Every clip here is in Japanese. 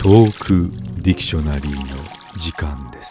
トークディクショナリーの時間です。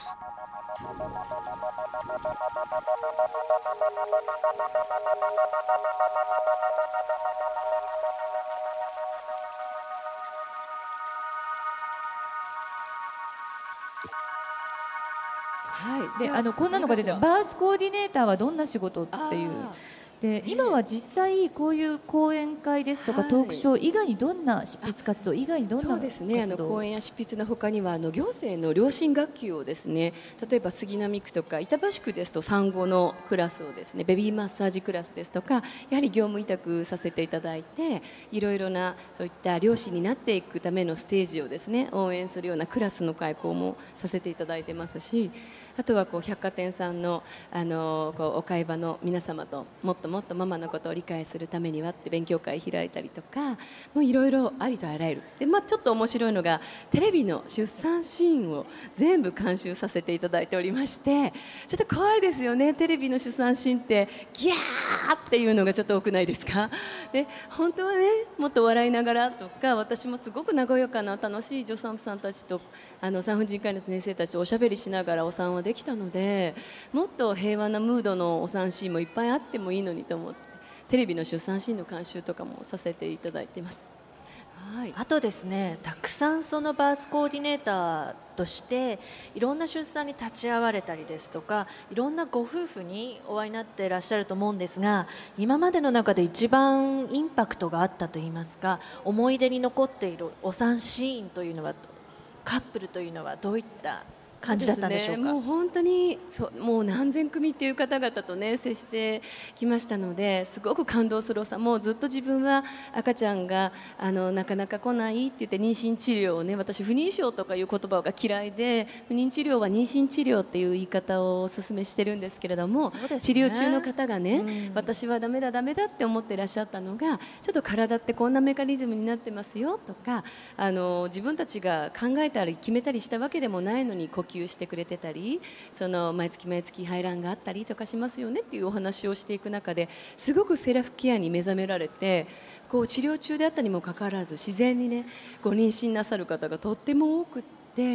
はい、でこんなのが出てバースコーディネーターはどんな仕事っていうで、今は実際こういう講演会ですとか、トークショー以外にどんな執筆活動以外にどんなそうですね、講演や執筆の他には行政の良心学級をですね、例えば杉並区とか板橋区ですと産後のクラスをですね、ベビーマッサージクラスですとか、やはり業務委託させていただいて、いろいろなそういった両親になっていくためのステージをですね応援するようなクラスの開講もさせていただいてますし、あとは百貨店さんのお買い場の皆様ともっともっとママのことを理解するためにはって勉強会開いたりとか、もういろいろありとあらゆるで、ちょっと面白いのがテレビの出産シーンを全部監修させていただいておりまして、ちょっと怖いですよね。テレビの出産シーンってギャーっていうのがちょっと多くないですか。で本当はね、もっと笑いながらとか、私もすごく和やかな楽しい助産婦さんたちと産婦人科医の先生たちとおしゃべりしながらお産はできたので、もっと平和なムードのお産シーンもいっぱいあってもいいのにと思って、テレビの出産シーンの監修とかもさせていただいています。はい、 あとですね、たくさんそのバースコーディネーターとしていろんな出産に立ち会われたりですとか、いろんなご夫婦にお会いになっていらっしゃると思うんですが、今までの中で一番インパクトがあったといいますか、思い出に残っているお産シーンというのは、カップルというのはどういった感じだったんでしょうか。 もう本当にもう何千組っていう方々とね接してきましたので、すごく感動するお産、もうずっと自分は赤ちゃんがなかなか来ないって言って妊娠治療をね、私不妊症とかいう言葉が嫌いで、不妊治療は妊娠治療っていう言い方をお勧めしてるんですけれども、 ね、 治療中の方がね、私はダメだダメだって思ってらっしゃったのが、ちょっと体ってこんなメカニズムになってますよとか、自分たちが考えたり決めたりしたわけでもないのに呼吸してくれてたり、毎月毎月排卵があったりとかしますよねっていうお話をしていく中で、すごくセルフケアに目覚められて、治療中であったにもかかわらず自然にねご妊娠なさる方がとっても多くって、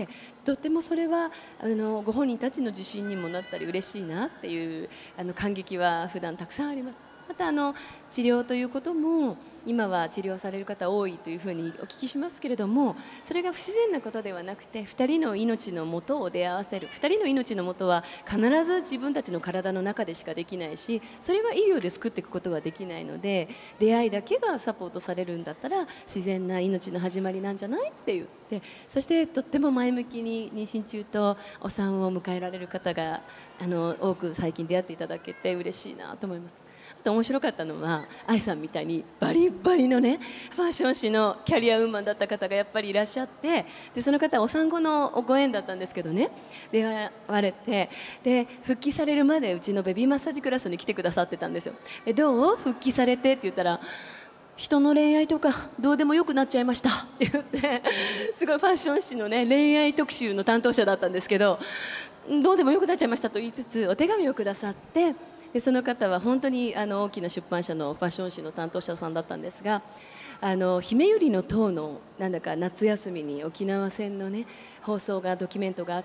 とってもそれはご本人たちの自信にもなったり嬉しいなっていう感激は普段たくさんあります。また治療ということも今は治療される方多いというふうにお聞きしますけれども、それが不自然なことではなくて、2人の命のもとを出会わせる、2人の命のもとは必ず自分たちの体の中でしかできないし、それは医療で作っていくことはできないので、出会いだけがサポートされるんだったら自然な命の始まりなんじゃないって言って、そしてとっても前向きに妊娠中とお産を迎えられる方が多く最近出会っていただけて嬉しいなと思います。あと面白かったのは、愛さんみたいにバリバリのねファッション誌のキャリアウーマンだった方がやっぱりいらっしゃって、でその方お産後のご縁だったんですけどね、出会われて、で復帰されるまでうちのベビーマッサージクラスに来てくださってたんですよ。でどう復帰されてって言ったら、人の恋愛とかどうでもよくなっちゃいましたって言って、すごいファッション誌のね恋愛特集の担当者だったんですけど、どうでもよくなっちゃいましたと言いつつお手紙をくださって、でその方は本当に大きな出版社のファッション誌の担当者さんだったんですが、姫百合の塔のなんだか夏休みに沖縄戦のね放送がドキュメントがあって、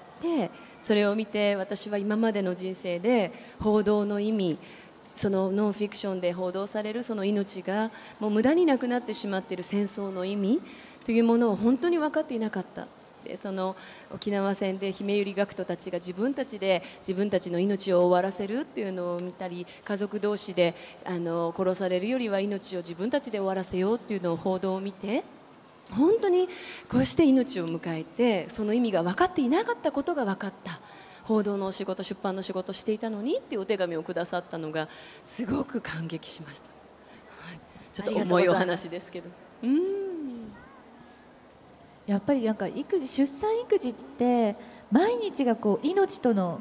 それを見て私は今までの人生で報道の意味、そのノンフィクションで報道されるその命がもう無駄になくなってしまっている戦争の意味というものを本当に分かっていなかった。でその沖縄戦で姫百合学徒たちが自分たちで自分たちの命を終わらせるっていうのを見たり、家族同士で殺されるよりは命を自分たちで終わらせようっていうのを報道を見て、本当にこうして命を迎えてその意味が分かっていなかったことが分かった、報道のお仕事出版の仕事していたのにっていうお手紙をくださったのがすごく感激しました。はい、ちょっと重いお話ですけど、 やっぱりなんか出産育児って毎日が命との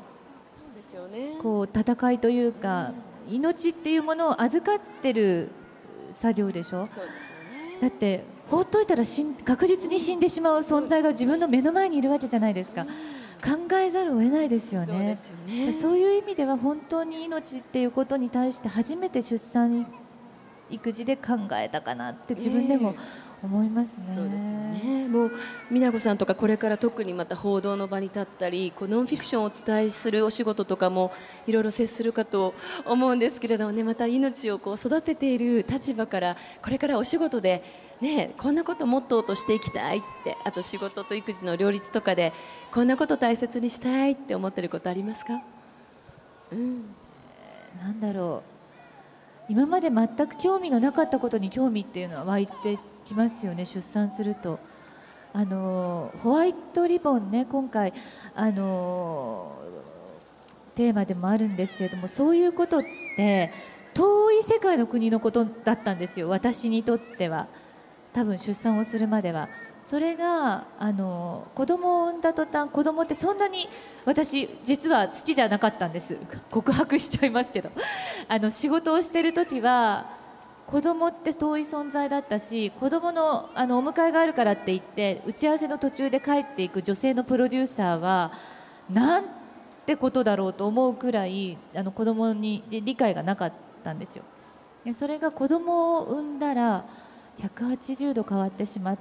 戦いというか、命っていうものを預かってる作業でしょ。だって放っといたら確実に死んでしまう存在が自分の目の前にいるわけじゃないですか。考えざるを得ないですよね。そういう意味では本当に命っていうことに対して初めて出産育児で考えたかなって自分でも思いますね。 そうですよね。もう美奈子さんとかこれから特にまた報道の場に立ったりこうノンフィクションをお伝えするお仕事とかもいろいろ接するかと思うんですけれどもね、また命をこう育てている立場からこれからお仕事で、ね、こんなことモットーとしていきたいって、あと仕事と育児の両立とかでこんなこと大切にしたいって思ってることありますか？ なんだろう、今まで全く興味のなかったことに興味っていうのは湧いてきますよね、出産すると。ホワイトリボンね、今回テーマでもあるんですけれども、そういうことって遠い世界の国のことだったんですよ、私にとっては。多分出産をするまでは。それが子供を産んだ途端、子供ってそんなに私実は好きじゃなかったんです。告白しちゃいますけど仕事をしてる時は子供って遠い存在だったし、子供のお迎えがあるからって言って打ち合わせの途中で帰っていく女性のプロデューサーはなんてことだろうと思うくらい子供に理解がなかったんですよ。でそれが子供を産んだら180度変わってしまって、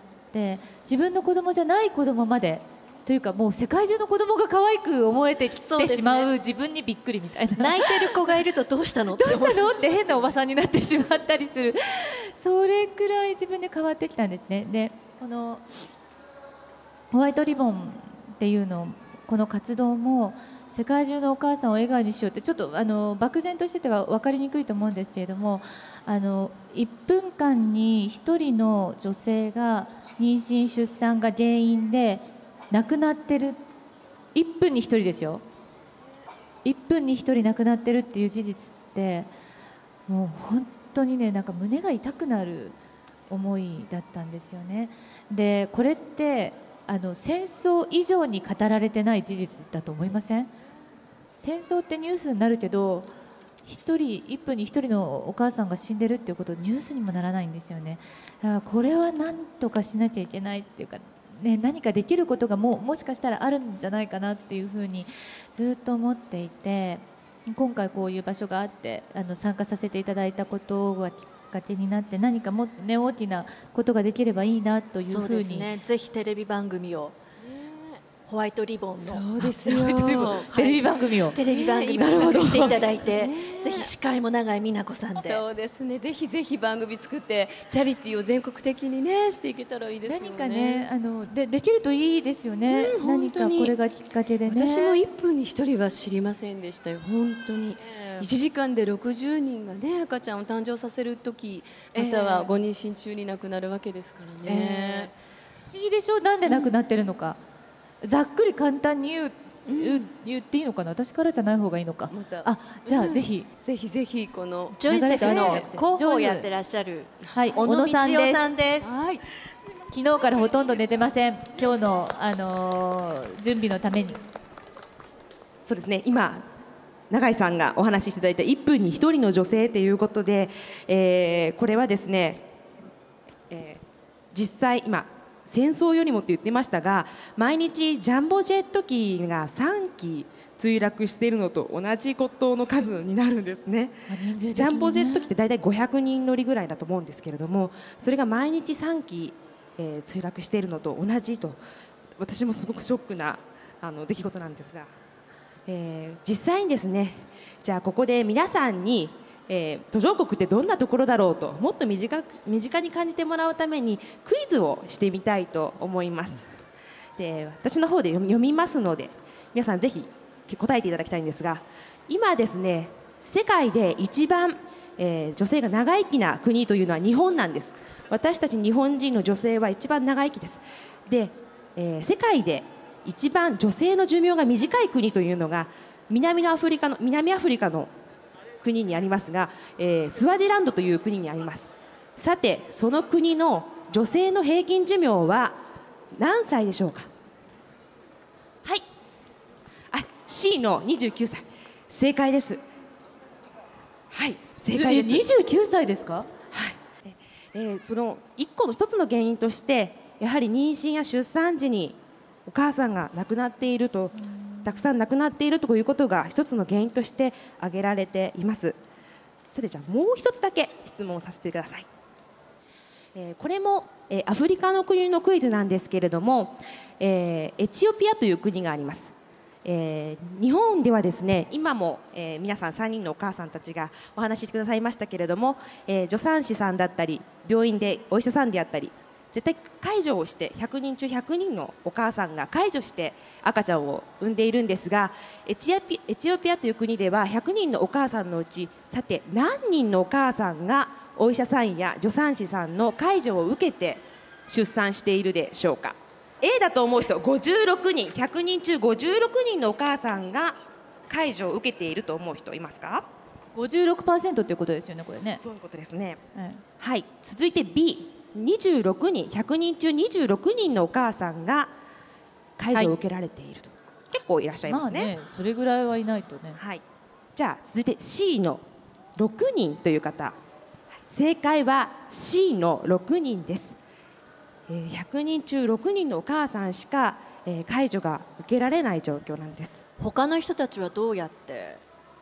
自分の子供じゃない子供までというか、もう世界中の子供が可愛く思えてきてしまう自分にびっくりみたいな。 泣いてる子がいるとどうしたのどうしたのって変なおばさんになってしまったりするそれくらい自分で変わってきたんですね。でこのホワイトリボンっていうの、この活動も世界中のお母さんを笑顔にしようって、ちょっと漠然としてては分かりにくいと思うんですけれども、1分間に1人の女性が妊娠出産が原因で亡くなってる、1分に1人ですよ、1分に1人亡くなってるっていう事実ってもう本当にね、なんか胸が痛くなる思いだったんですよね。でこれって戦争以上に語られてない事実だと思いません？戦争ってニュースになるけど、1分に1人のお母さんが死んでるっていうことニュースにもならないんですよね。だからこれは何とかしなきゃいけないっていうか、ね、何かできることがもしかしたらあるんじゃないかなっていうふうにずっと思っていて、今回こういう場所があって参加させていただいたことがきっかけになって、何かもっと、ね、大きなことができればいいなというふうに。 そうですね、ぜひテレビ番組を、ホワイトリボンのそうですよテレビ番組を、 テレビ番組を企画していただいて、ぜひ司会も永井美奈子さんで。 そうですね、ぜひぜひ番組作ってチャリティーを全国的にねしていけたらいいですよね。 何かねできるといいですよね、何かこれがきっかけでね。 私も1分に1人は知りませんでしたよ、本当に。1時間で60人がね赤ちゃんを誕生させる時、またはご妊娠中に亡くなるわけですからね。 不思議でしょ、なんで亡くなってるのか。ざっくり簡単に言っていいのかな、私からじゃない方がいいのか。 またじゃあ、ぜひぜひぜひこのジョイセフの広報をやってらっしゃるはい小野道夫さんです。 はい、 昨日からほとんど寝てません、今日の、準備のために。 そうですね、今永井さんがお話ししていただいた1分に1人の女性ということで、これはですね、実際今戦争よりもって言ってましたが、毎日ジャンボジェット機が3機墜落しているのと同じことの数になるんですね。ジャンボジェット機って大体500人乗りぐらいだと思うんですけれども、それが毎日3機、墜落しているのと同じと、私もすごくショックな出来事なんですが、実際にですね、じゃあここで皆さんに、途上国ってどんなところだろうともっと身近に感じてもらうためにクイズをしてみたいと思います。で、私の方で読みますので皆さんぜひ答えていただきたいんですが、今ですね世界で一番、女性が長生きな国というのは日本なんです。私たち日本人の女性は一番長生きです。で、世界で一番女性の寿命が短い国というのが南アフリカの国にありますが、スワジランドという国にあります。さてその国の女性の平均寿命は何歳でしょうか。はい、C の29歳、正解です。はい、正解です。 29歳ですか。 はい、その一つの原因としてやはり妊娠や出産時にお母さんが亡くなっていると、たくさん亡くなっているということが一つの原因として挙げられています。さて、じゃあもう一つだけ質問させてください。 これも、アフリカの国のクイズなんですけれども、エチオピアという国があります。日本ではですね、今も、皆さん3人のお母さんたちがお話ししてくださいましたけれども、助産師さんだったり病院でお医者さんであったり絶対介助をして100人中100人のお母さんが介助して赤ちゃんを産んでいるんですが、エチオピアという国では100人のお母さんのうちさて何人のお母さんがお医者さんや助産師さんの介助を受けて出産しているでしょうか。 A だと思う人56人、100人中56人のお母さんが介助を受けていると思う人いますか。 56% っていうことですよね、これね。 そういうことですね。 はいはい、続いて B26 人、100人中26人のお母さんが介助を受けられていると、結構いらっしゃいますね。 まあね、それぐらいはいないとね。 はい、じゃあ続いて C の6人という方、正解は C の6人です。100人中6人のお母さんしか介助が受けられない状況なんです。 他の人たちはどうやって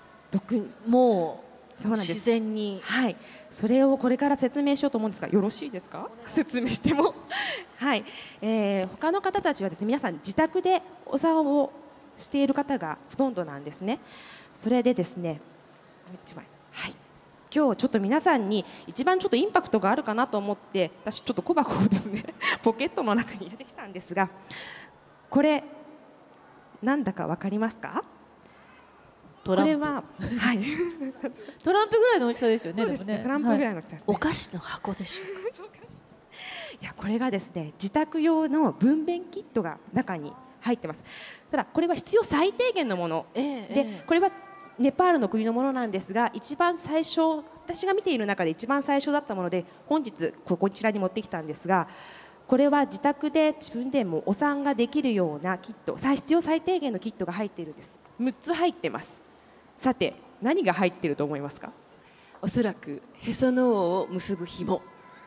6人、 もうそうなんです自然に。 はい、それをこれから説明しようと思うんですが、よろしいですか、説明してもはい、他の方たちはですね、皆さん自宅でお産をしている方がほとんどなんですね。それでですね、もう一枚、はい、今日ちょっと皆さんに一番ちょっとインパクトがあるかなと思って、私ちょっと小箱をですねポケットの中に入れてきたんですが、これなんだかわかりますか。 トランプこれは、はい、 トランプぐらいの大きさですよね。 そうですね、 でもね、 トランプぐらいはの大きさですね。 お菓子の箱でしょうか。 いや、これがですね、自宅用の分娩キットが中に入ってます。ただこれは必要最低限のもので、これはネパールの国のものなんですが、一番最初、私が見ている中で一番最初だったもので、本日こちらに持ってきたんですが、これは自宅で自分でもお産ができるようなキット、必要最低限のキットが入っているんです。6つ入ってます。さて何が入っていると思いますか。 おそらくへその緒を結ぶ紐。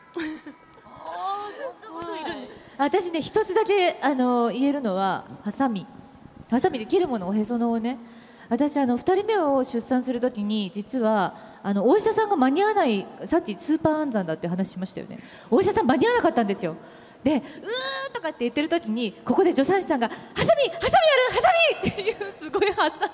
私ね、一つだけ言えるのはハサミで切るもの、おへその緒ね。私2人目を出産するときに、実はお医者さんが間に合わない、さっきスーパー安産だって話しましたよね。お医者さん間に合わなかったんですよ。で、うーとかって言ってる時に、ここで助産師さんがハサミある、ハサミっていう、すごいハサ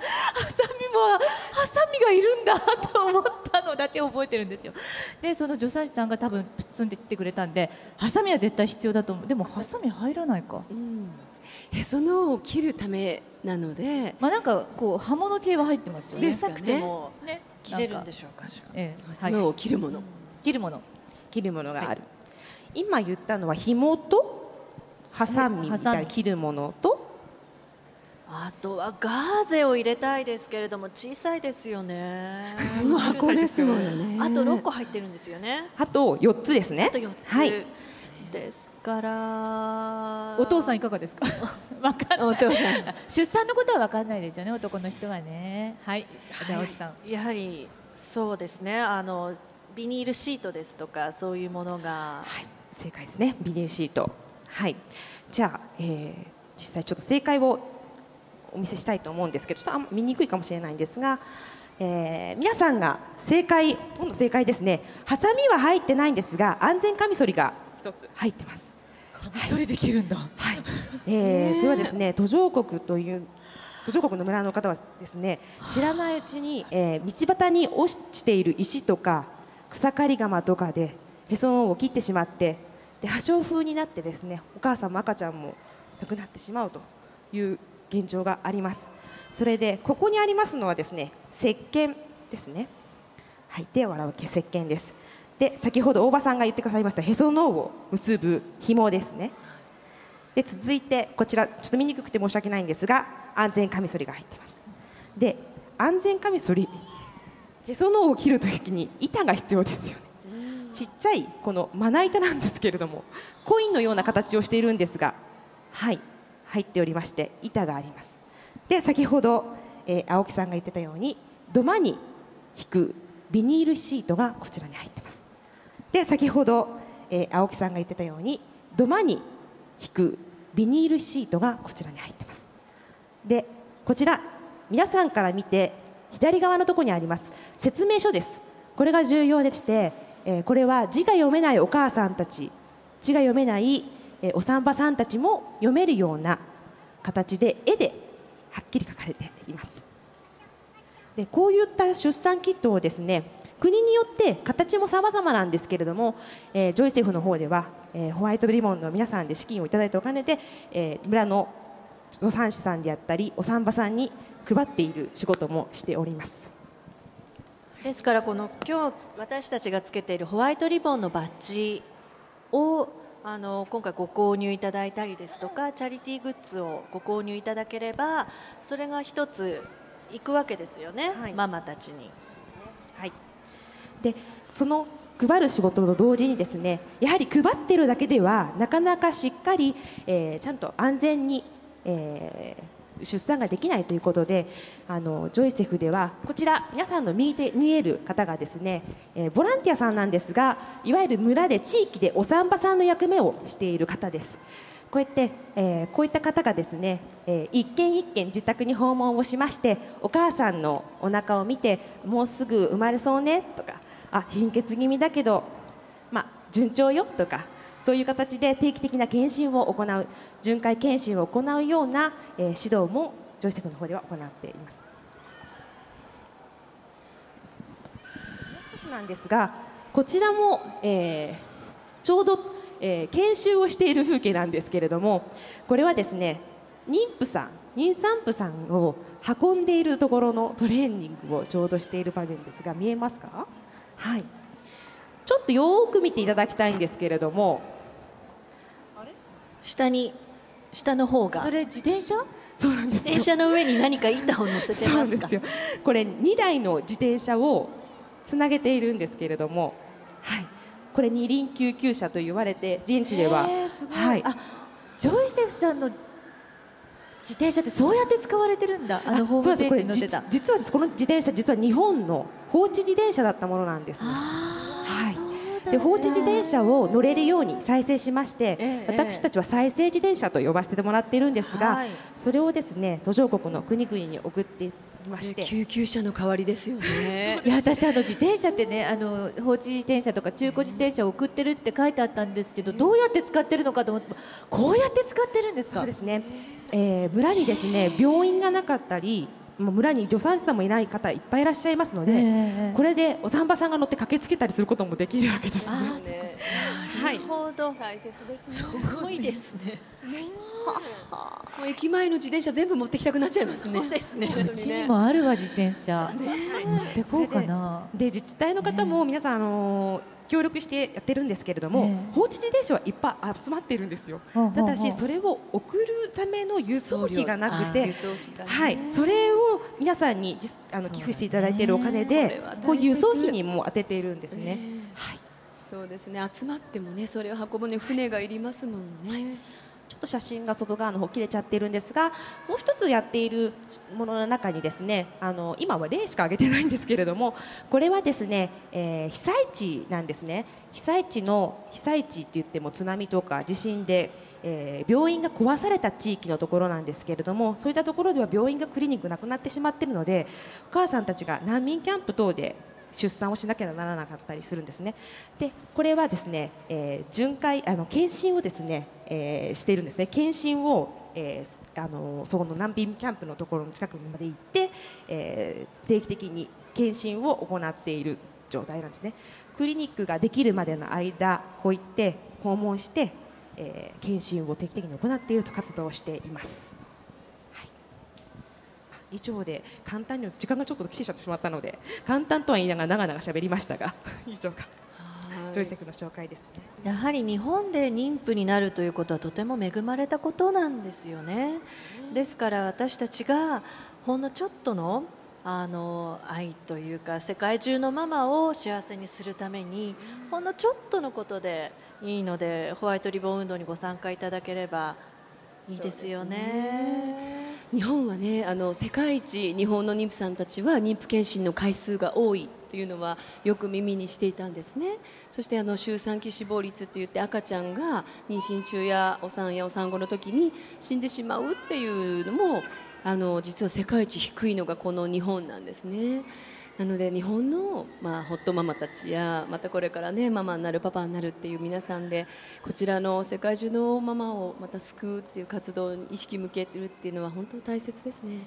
ミがいるんだと思ったのだけ覚えてるんですよ。でその助産師さんが多分積んできてくれたんで、ハサミは絶対必要だと思う。でもハサミ入らないか、 へその緒を切るためなので、 まあなんかこう刃物系は入ってますよね。 小さくてもね、 切れるんでしょうか。 ええ、 へその緒を切るもの。 切るもの。 切るものがある、今言ったのは紐とハサミみたいな切るものと、 あとはガーゼを入れたいですけれども、小さいですよね。 この箱ですものね。 あと6個入ってるんですよね。 あと4つですね。 あと4つ、 はい、 ですからお父さんいかがですか。わかんない。 お父さん出産のことはわかんないですよね、男の人はね。はい。じゃあ青木さん。 やはりそうですね、ビニールシートですとかそういうものが、 はい、正解ですね、ビニールシート。はい、じゃあ、実際ちょっと正解をお見せしたいと思うんですけど、ちょっと見にくいかもしれないんですが、皆さんが正解、ほとんど正解ですね。ハサミは入ってないんですが、安全カミソリが一つ入ってます。 カミソリできるんだ。 はい、それはですね、途上国の村の方はですね、知らないうちに、道端に落ちている石とか草刈り鎌とかでへその緒を切ってしまって、で破傷風になってですね、お母さんも赤ちゃんも亡くなってしまうという現状があります。それでここにありますのはですね、石鹸ですね。はい、手を洗う石鹸です。で、先ほど大場さんが言ってくださいましたへその緒を結ぶ紐ですね。で、続いてこちらちょっと見にくくて申し訳ないんですが、安全カミソリが入っています。で、安全カミソリ、へその緒を切るときに板が必要ですよね。ちっちゃいこのまな板なんですけれども、コインのような形をしているんですが、はい、入っておりまして板があります。で、先ほど、青木さんが言ってたように土間に引くビニールシートがこちらに入ってます。で、先ほど、青木さんが言ってたように土間に引くビニールシートがこちらに入ってます。で、こちら皆さんから見て左側のところにあります説明書です。これが重要でして、 これは字が読めないお母さんたち、字が読めない、お産婆さんたちも読めるような形で絵ではっきり書かれています。でこういった出産キットをですね、国によって形も様々なんですけれども、ジョイセフの方では、ホワイトリボンの皆さんで資金をいただいたお金で、村の助産師さんであったりお産婆さんに配っている仕事もしております。 ですから今日私たちがつけているホワイトリボンのバッジを今回ご購入いただいたりですとか、チャリティーグッズをご購入いただければそれが一ついくわけですよね、はい、ママたちに。 はい、でその配る仕事と同時にですね、やはり配っているだけではなかなかしっかり、ちゃんと安全に、出産ができないということで、ジョイセフではこちら皆さんの見える方がですね、ボランティアさんなんですが、いわゆる村で地域でお産婆さんの役目をしている方です。こうやって、こういった方がですね、一軒一軒自宅に訪問をしまして、お母さんのお腹を見て、もうすぐ生まれそうねとか、貧血気味だけど、順調よとか、そういう形で定期的な検診を行う、巡回検診を行うような、指導もジョイセフの方では行っています。もう一つなんですが、こちらも、ちょうど、研修をしている風景なんですけれども、これはですね、妊産婦さんを運んでいるところのトレーニングをちょうどしている場面ですが、見えますか？はい、ちょっとよく見ていただきたいんですけれども、 下の方がそれ自転車？ そうなんですよ。 自転車の上に何か板を乗せてますか？ そうですよ。これ2台の自転車をつなげているんですけれども、はい、これ二輪救急車と言われて現地では、はい、 ジョイセフさんの自転車ってそうやって使われてるんだ。ホームページに載ってた。 実はこの自転車、実は日本の放置自転車だったものなんです、ね。はい。で放置自転車を乗れるように再生しまして、私たちは再生自転車と呼ばせてもらっているんですが、それをですね、途上国の国々に送っていまして、 救急車の代わりですよね。 いや私自転車ってね、放置自転車とか中古自転車を送ってるって書いてあったんですけど、どうやって使ってるのかと思って、こうやって使ってるんですか？ そうですね。村にですね、病院がなかったり、村に助産師さんもいない方いっぱいいらっしゃいますので、これでお産婆さんが乗って駆けつけたりすることもできるわけですね。 なるほど、 大切ですすごいですね。 もう駅前の自転車全部持ってきたくなっちゃいますね。 そうですね。 うちにもあるわ、自転車。乗ってこうかな。 で自治体の方も皆さん協力してやってるんですけれども、放置自転車はいっぱい集まっているんですよ。ただしそれを送るための輸送費がなくて、はい、それを皆さんに寄付していただいているお金で、こう輸送費にも当てているんですね。はい。 そうですね。集まってもね、それを運ぶのに船がいりますもんね。 ちょっと写真が外側の方切れちゃってるんですが、もう一つやっているものの中にですね、今は例しか挙げてないんですけれども、これはですね、被災地なんですね。被災地って言っても津波とか地震で、病院が壊された地域のところなんですけれども、そういったところでは病院がクリニックなくなってしまっているので、お母さんたちが難民キャンプ等で出産をしなければならなかったりするんですね。でこれはですね、検診をですね、しているんですね。検診を、そこの難民キャンプのところの近くまで行って、定期的に検診を行っている状態なんですね。クリニックができるまでの間、こういって訪問して、検診を定期的に行っていると活動をしています。以上で簡単に時間がちょっと来てしまってしまったので、簡単とは言いながら長々喋りましたが以上がジョイセフの紹介ですね。 やはり日本で妊婦になるということはとても恵まれたことなんですよね。ですから私たちがほんのちょっとの愛というか、世界中のママを幸せにするためにほんのちょっとのことでいいので、ホワイトリボン運動にご参加いただければいいですよね。 日本はね、世界一日本の妊婦さんたちは妊婦検診の回数が多いというのはよく耳にしていたんですね。そして周産期死亡率って言って、赤ちゃんが妊娠中やお産後の時に死んでしまうっていうのも実は世界一低いのがこの日本なんですね。 なので日本の、ホットママたちやまたこれからねママになるパパになるっていう皆さんでこちらの世界中のママをまた救うっていう活動に意識向けてるっていうのは本当に大切ですね。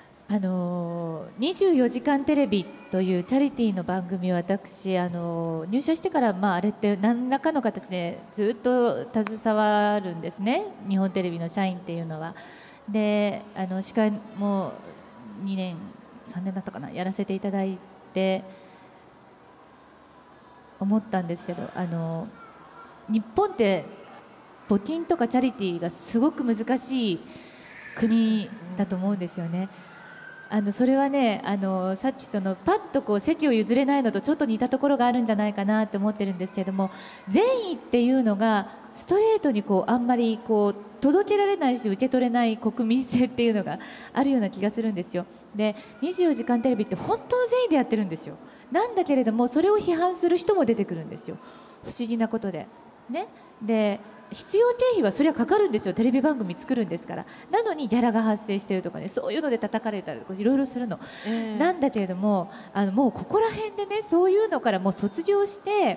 24時間テレビというチャリティーの番組を私入社してから、あれって何らかの形でずっと携わるんですね、日本テレビの社員っていうのは。で司会も2年3年だったかなやらせていただいて思ったんですけど、日本って募金とかチャリティーがすごく難しい国だと思うんですよね。それはねさっきパッと席を譲れないのとちょっと似たところがあるんじゃないかなって思ってるんですけれども、善意っていうのがストレートにあんまり届けられないし受け取れない国民性っていうのがあるような気がするんですよ。で24時間テレビって本当の善意でやってるんですよ。なんだけれどもそれを批判する人も出てくるんですよ、不思議なことでね。で必要経費はそれはかかるんですよ、テレビ番組作るんですから。なのにギャラが発生しているとかね、そういうので叩かれたりとかいろいろするの、なんだけれどももうここら辺でねそういうのからもう卒業して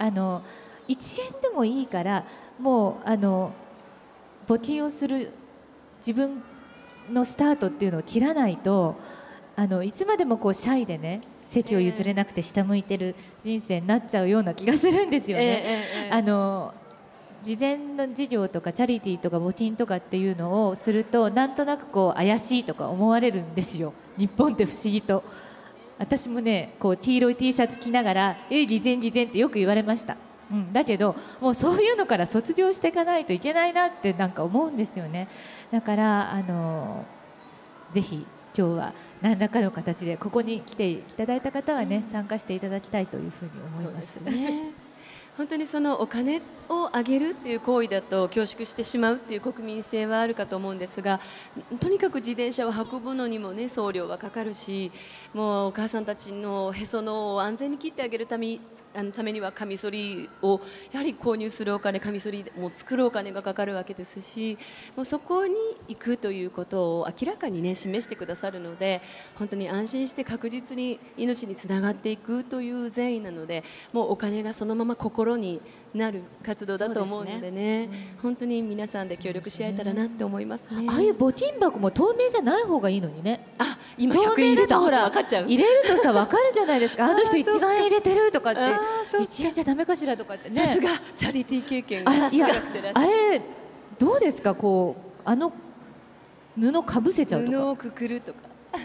1円でもいいからもう募金をする自分のスタートっていうのを切らないといつまでもシャイでね席を譲れなくて下向いてる人生になっちゃうような気がするんですよね。事前の事業とかチャリティーとか募金とかっていうのをするとなんとなく怪しいとか思われるんですよ、日本って不思議と。私もね黄色い T シャツ着ながら偽善偽善ってよく言われました、だけどもうそういうのから卒業していかないといけないなってなんか思うんですよね。だからぜひ今日は何らかの形でここに来ていただいた方はね参加していただきたいというふうに思います。 そうですね本当にそのお金をあげるっていう行為だと恐縮してしまうっていう国民性はあるかと思うんですが、とにかく自転車を運ぶのにもね送料はかかるし、もうお母さんたちのへその緒を安全に切ってあげるためにはカミソリをやはり購入するお金、カミソリも作るお金がかかるわけですし、もうそこに行くということを明らかにね示してくださるので、本当に安心して確実に命につながっていくという善意なので、もうお金がそのまま心になる活動だと思うのでね、本当に皆さんで協力し合えたらなって思いますね。 ああいう募金箱も透明じゃない方がいいのにね。 今100円入れたほら分かっちゃう。 入れるとさ分かるじゃないですか。あの人1万円入れてるとかって1円じゃダメかしらとかってね。 さすがチャリティー経験がいやあれどうですか、布かぶせちゃうとか布をくくるとか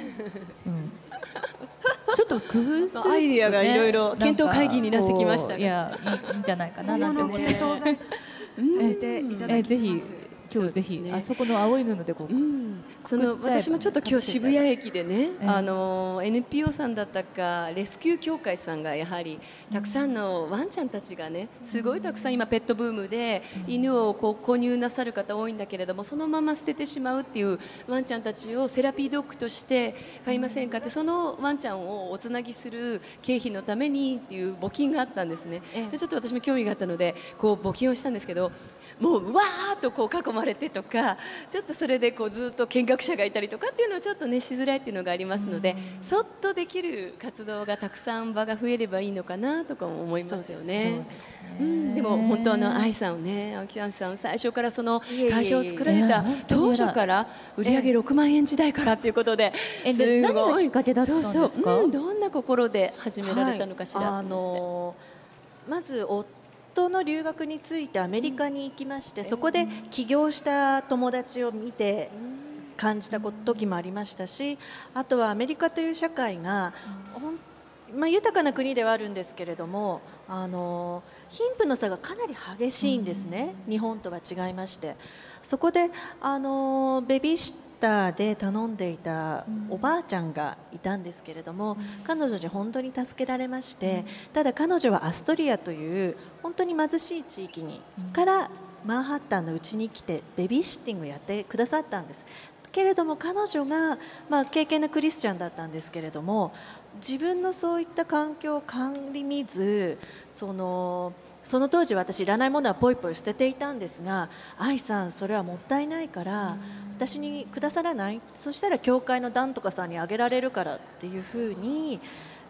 ちょっと工夫する、 アイディアがいろいろ検討会議になってきましたが、 いやいいんじゃないかななんて思って当然させていただきます。 ぜひ今日ぜひあそこの青い布で私もちょっと今日渋谷駅でね、NPO さんだったかレスキュー協会さんがやはりたくさんのワンちゃんたちがねすごいたくさん今ペットブームで犬を購入なさる方多いんだけれども、そのまま捨ててしまうっていうワンちゃんたちをセラピードッグとして買いませんかって、そのワンちゃんをおつなぎする経費のためにっていう募金があったんですね。でちょっと私も興味があったので募金をしたんですけど、もうわーっと囲まれてとか、ちょっとそれでずっと見学者がいたりとかっていうのはちょっとねしづらいっていうのがありますので、そっとできる活動がたくさん場が増えればいいのかなとかも思いますよね。でも本当愛さんをね、青木さん最初からその会社を作られた当初から売上6万円時代からっていうことで、 何がきっかけだったんですか？ どんな心で始められたのかしら。 まず夫の留学についてアメリカに行きまして、そこで起業した友達を見て感じた時もありましたし、あとはアメリカという社会が豊かな国ではあるんですけれども、貧富の差がかなり激しいんですね、日本とは違いまして。そこでベビーシッターで頼んでいたおばあちゃんがいたんですけれども、彼女に本当に助けられまして、ただ彼女はアストリアという本当に貧しい地域からマンハッタンのうちに来てベビーシッティングをやってくださったんです。けれども彼女が、敬虔なクリスチャンだったんですけれども、自分のそういった環境を顧みず、その当時私いらないものはポイポイ捨てていたんですが、愛さんそれはもったいないから私にくださらない、そしたら教会の団とかさんにあげられるからっていうふうに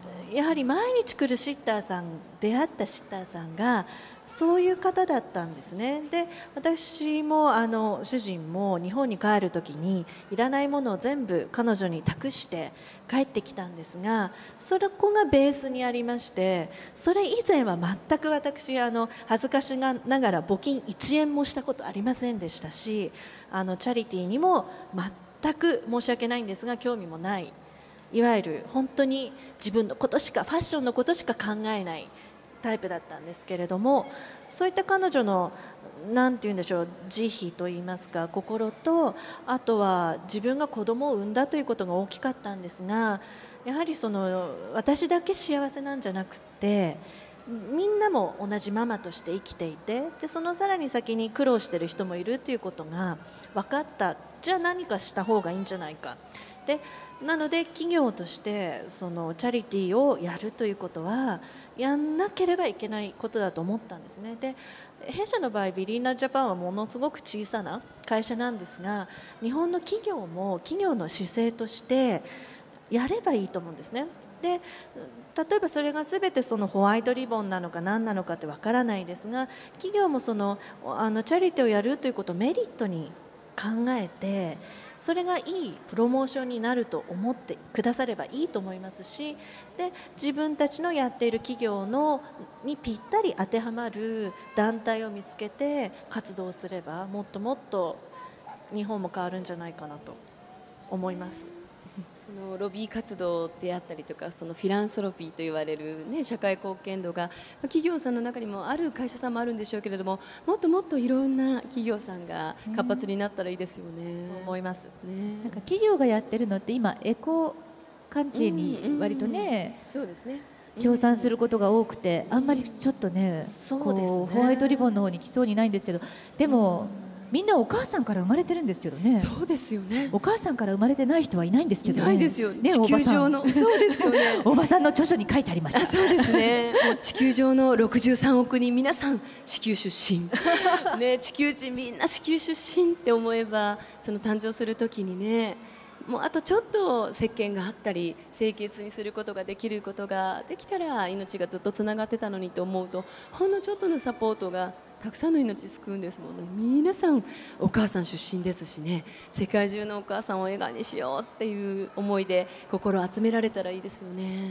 やはり毎日来るシッターさん、出会ったシッターさんがそういう方だったんですね。で、私も主人も日本に帰る時にいらないものを全部彼女に託して帰ってきたんですが、そこがベースにありまして、それ以前は全く私恥ずかしながら募金1円もしたことありませんでしたし、チャリティーにも全く申し訳ないんですが興味もない、いわゆる本当に自分のことしか、ファッションのことしか考えないタイプだったんですけれども、そういった彼女のなんて言うんでしょう、慈悲といいますか心と、あとは自分が子供を産んだということが大きかったんですが、やはり私だけ幸せなんじゃなくて、みんなも同じママとして生きていて、でそのさらに先に苦労している人もいるということが分かった。じゃあ何かした方がいいんじゃないか。でなので企業としてチャリティーをやるということはやんなければいけないことだと思ったんですね。で弊社の場合ビリーナジャパンはものすごく小さな会社なんですが、日本の企業も企業の姿勢としてやればいいと思うんですね。で例えばそれが全てホワイトリボンなのか何なのかってわからないですが、企業もチャリティーをやるということをメリットに考えて、それがいいプロモーションになると思ってくださればいいと思いますし、で自分たちのやっている企業にぴったり当てはまる団体を見つけて活動すれば、もっともっと日本も変わるんじゃないかなと思います。 そのロビー活動であったりとか、そのフィランソロフィーと言われる、ね、社会貢献度が企業さんの中にもある会社さんもあるんでしょうけれども、もっともっといろんな企業さんが活発になったらいいですよね。 そう思います、 ね、 なんか企業がやってるのって今エコ関係に割とね、 そうですね、 協賛することが多くて、あんまりちょっとね、 そうですね、 ホワイトリボンの方に来そうにないんですけど、でも、みんなお母さんから生まれてるんですけどね。 そうですよね。 お母さんから生まれてない人はいないんですけどね。 いないですよ。 ね、 地球上の。そうですよね。 おばさんの著書に書いてありました。 そうですね。もう地球上の63億人皆さん子宮出身。ね、地球人みんな子宮出身って思えば、その誕生する時にね。もうあとちょっと石鹸があったり清潔にすることができたら命がずっとつながってたのにと思うと、ほんのちょっとのサポートがたくさんの命救うんですもんね。皆さんお母さん出身ですしね、世界中のお母さんを笑顔にしようっていう思いで心を集められたらいいですよね。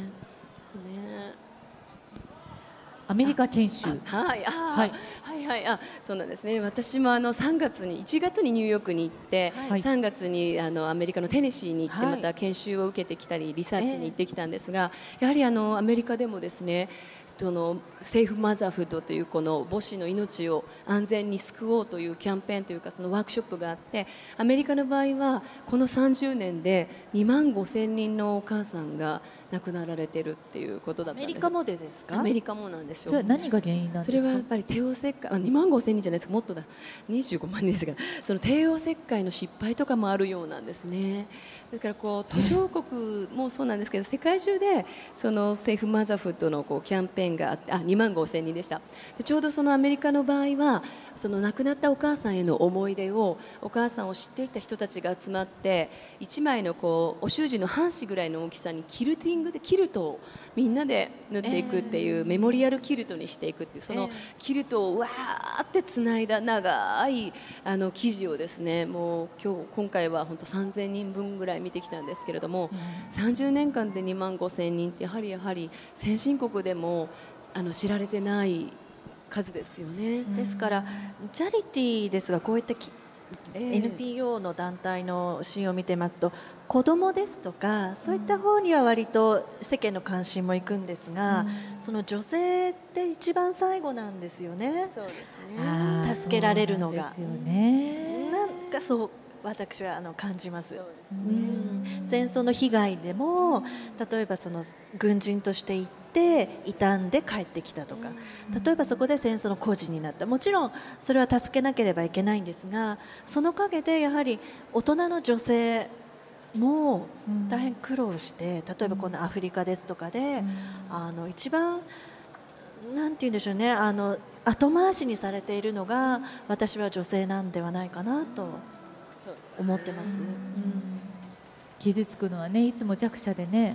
アメリカ研修、 はいはい、そうなんですね。私も1月にニューヨークに行って、 はい、 3月にアメリカのテネシーに行って、また研修を受けてきたりリサーチに行ってきたんですが、やはりアメリカでもですね、セーフマザーフードというこの母子の命を安全に救おうというキャンペーンというか、そのワークショップがあって、アメリカの場合はこの30年で2万5,000人のお母さんが亡くなられてるっていうことだったんです。 アメリカもですか？ アメリカもなんですよ。 じゃあ何が原因なんですか？ それはやっぱり帝王切開、2万5,000人じゃないですか、もっとだ、25万人ですが、その帝王切開の失敗とかもあるようなんですね。ですから途上国もそうなんですけど、世界中でそのセーフマザーフードのキャンペーンがあって、2万5,000人でした。でちょうどそのアメリカの場合は、その亡くなったお母さんへの思い出を、お母さんを知っていた人たちが集まって、1枚のお習字の半紙ぐらいの大きさにキルティングでキルトをみんなで縫っていくっていう、メモリアルキルトにしていくっていう、そのキルトをわーってつないだ長い生地をですね、もう今回は本当3,000人分ぐらい見てきたんですけれども、30年間で2万5,000人ってやはり先進国でも知られてない数ですよね。 ですからチャリティーですが、こういったNPO の団体の支援を見てますと、子どもですとかそういった方には割と世間の関心もいくんですが、その女性って一番最後なんですよね。 そうですね。 助けられるのが。 ですよね。 なんかそう私は感じます。戦争の被害でも、例えば軍人として行って傷んで帰ってきたとか、例えばそこで戦争の孤児になった、もちろんそれは助けなければいけないんですが、その陰でやはり大人の女性も大変苦労して、例えばこのアフリカですとかで、一番なんて言うんでしょうね、後回しにされているのが私は女性なんではないかなと思ってます。 傷つくのはね、いつも弱者でね、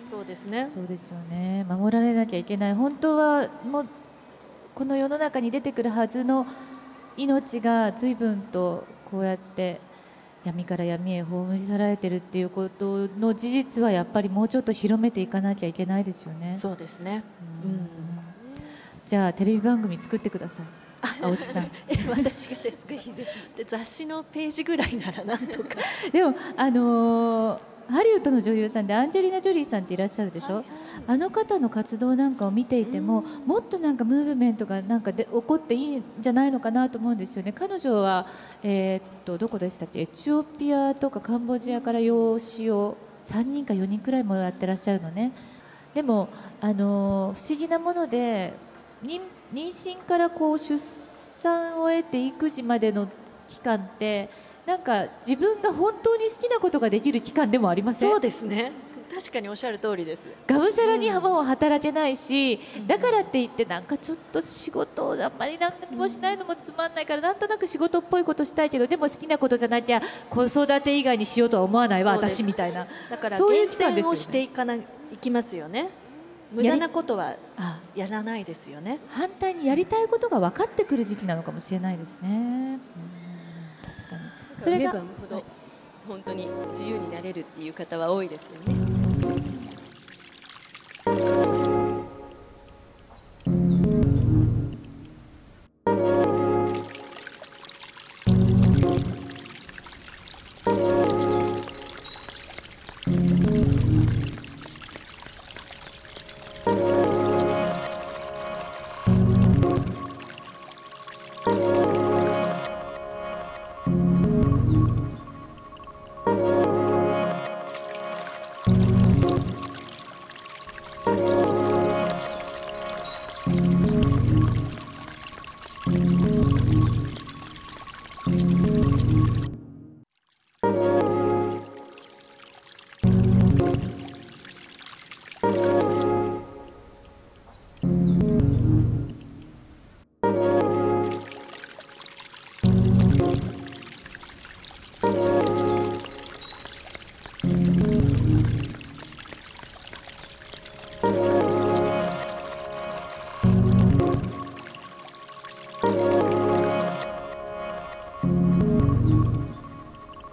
そうですね。 そうですよね。守られなきゃいけない。本当はもうこの世の中に出てくるはずの命が随分とこうやって闇から闇へ葬り去られてるっていうことの事実はやっぱりもうちょっと広めていかなきゃいけないですよね。 そうですね。 じゃあテレビ番組作ってください。青木さん。 私がですか。ぜひぜひ。で雑誌のページぐらいならなんとか。 でもハリウッドの女優さんでアンジェリーナ・ジョリーさんっていらっしゃるでしょ、あの方の活動なんかを見ていても、もっとなんかムーブメントがなんかで起こっていいんじゃないのかなと思うんですよね。彼女は、どこでしたっけ、エチオピアとかカンボジアから養子を3人か4人くらいもやってらっしゃるのね。でも不思議なもので妊娠からこう出産を得て育児までの期間ってなんか自分が本当に好きなことができる期間でもありません？ そうですね。確かにおっしゃる通りです。 がむしゃらにも働けないし、だからって言ってなんかちょっと仕事をあんまり何もしないのもつまんないから、なんとなく仕事っぽいことしたいけどでも好きなことじゃなきゃ子育て以外にしようとは思わないわ私みたいな。 だからそういう厳期間ですよね。 選をしていきますよね。無駄なことはやらないですよね。 反対にやりたいことが分かってくる時期なのかもしれないですね。確かに。それが産めば産むほど本当に自由になれるっていう方は多いですよね。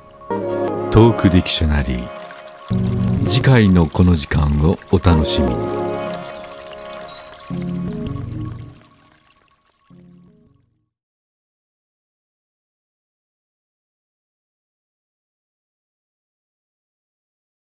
トークディクショナリー、次回のこの時間をお楽しみに。